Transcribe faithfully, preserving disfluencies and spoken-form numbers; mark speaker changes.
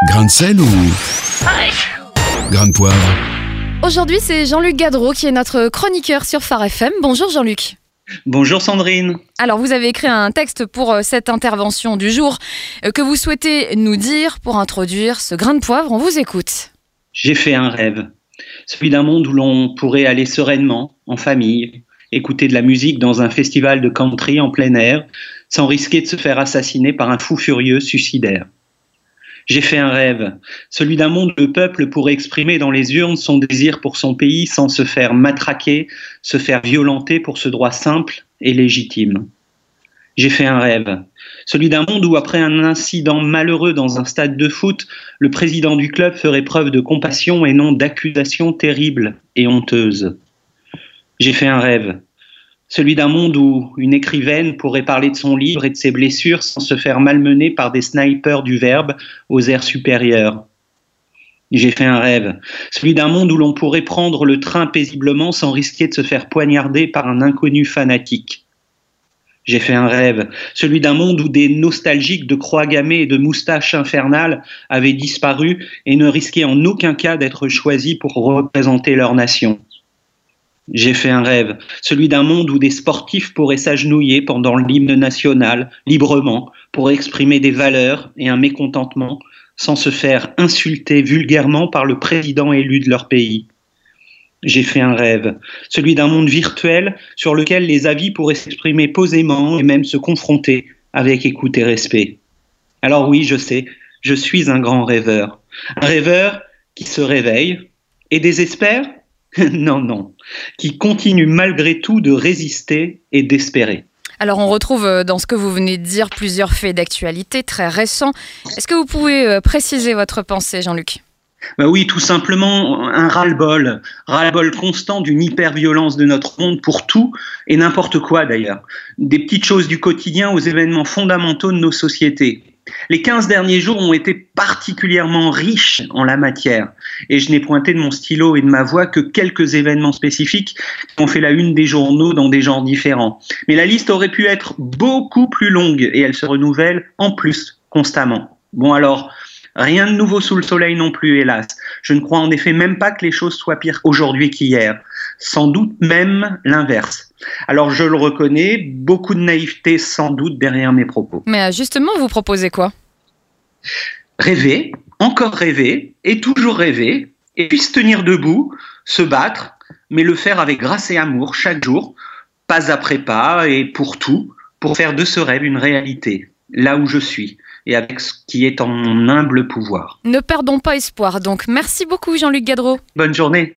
Speaker 1: Grain de sel ou grain de poivre?
Speaker 2: Aujourd'hui, c'est Jean-Luc Gadreau qui est notre chroniqueur sur Phare F M. Bonjour Jean-Luc.
Speaker 3: Bonjour Sandrine.
Speaker 2: Alors, vous avez écrit un texte pour cette intervention du jour que vous souhaitez nous dire pour introduire ce grain de poivre. On vous écoute.
Speaker 3: J'ai fait un rêve, celui d'un monde où l'on pourrait aller sereinement, en famille, écouter de la musique dans un festival de country en plein air, sans risquer de se faire assassiner par un fou furieux suicidaire. J'ai fait un rêve, celui d'un monde où le peuple pourrait exprimer dans les urnes son désir pour son pays sans se faire matraquer, se faire violenter pour ce droit simple et légitime. J'ai fait un rêve, celui d'un monde où après un incident malheureux dans un stade de foot, le président du club ferait preuve de compassion et non d'accusations terribles et honteuses. J'ai fait un rêve, celui d'un monde où une écrivaine pourrait parler de son livre et de ses blessures sans se faire malmener par des snipers du verbe aux airs supérieurs. J'ai fait un rêve, celui d'un monde où l'on pourrait prendre le train paisiblement sans risquer de se faire poignarder par un inconnu fanatique. J'ai fait un rêve, celui d'un monde où des nostalgiques de croix gammées et de moustaches infernales avaient disparu et ne risquaient en aucun cas d'être choisis pour représenter leur nation. J'ai fait un rêve, celui d'un monde où des sportifs pourraient s'agenouiller pendant l'hymne national, librement, pour exprimer des valeurs et un mécontentement, sans se faire insulter vulgairement par le président élu de leur pays. J'ai fait un rêve, celui d'un monde virtuel sur lequel les avis pourraient s'exprimer posément et même se confronter avec écoute et respect. Alors oui, je sais, je suis un grand rêveur. Un rêveur qui se réveille et désespère ? Non, non, qui continue malgré tout de résister et d'espérer.
Speaker 2: Alors on retrouve dans ce que vous venez de dire plusieurs faits d'actualité très récents. Est-ce que vous pouvez préciser votre pensée, Jean-Luc ?
Speaker 3: Ben oui, tout simplement un ras-le-bol, ras-le-bol constant d'une hyper-violence de notre monde pour tout et n'importe quoi d'ailleurs. Des petites choses du quotidien aux événements fondamentaux de nos sociétés. Les quinze derniers jours ont été particulièrement riches en la matière et je n'ai pointé de mon stylo et de ma voix que quelques événements spécifiques qui ont fait la une des journaux dans des genres différents. Mais la liste aurait pu être beaucoup plus longue et elle se renouvelle en plus constamment. Bon alors, rien de nouveau sous le soleil non plus, hélas. Je ne crois en effet même pas que les choses soient pires aujourd'hui qu'hier. Sans doute même l'inverse. Alors je le reconnais, beaucoup de naïveté sans doute derrière mes propos.
Speaker 2: Mais justement, vous proposez quoi ?
Speaker 3: Rêver, encore rêver, et toujours rêver, et puis se tenir debout, se battre, mais le faire avec grâce et amour chaque jour, pas après pas, et pour tout, pour faire de ce rêve une réalité, là où je suis, et avec ce qui est en mon humble pouvoir.
Speaker 2: Ne perdons pas espoir, donc merci beaucoup Jean-Luc Gadreau.
Speaker 3: Bonne journée.